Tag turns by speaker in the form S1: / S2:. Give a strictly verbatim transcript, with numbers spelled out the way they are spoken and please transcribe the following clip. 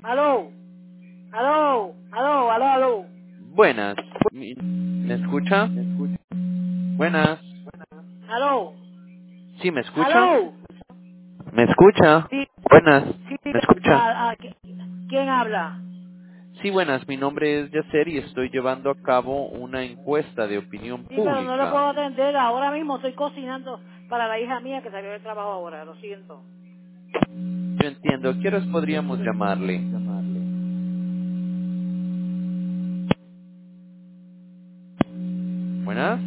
S1: Aló, aló, aló, aló, aló.
S2: Buenas. Mi- ¿Me escucha? Buenas.
S1: Aló,
S2: ¿Sí me escucha?
S1: aló.
S2: ¿Me escucha?
S1: Sí,
S2: Buenas.
S1: sí,
S2: ¿Me escucha?
S1: ah, ah, ¿qui- ¿quién habla?
S2: Sí, buenas. Mi nombre es Yacer y estoy llevando a cabo una encuesta de opinión
S1: Sí, pero no le
S2: pública.
S1: puedo atender. Ahora mismo estoy cocinando para la hija mía que salió del trabajo ahora. Lo siento.
S2: Yo entiendo. ¿A qué horas podríamos llamarle? Buenas.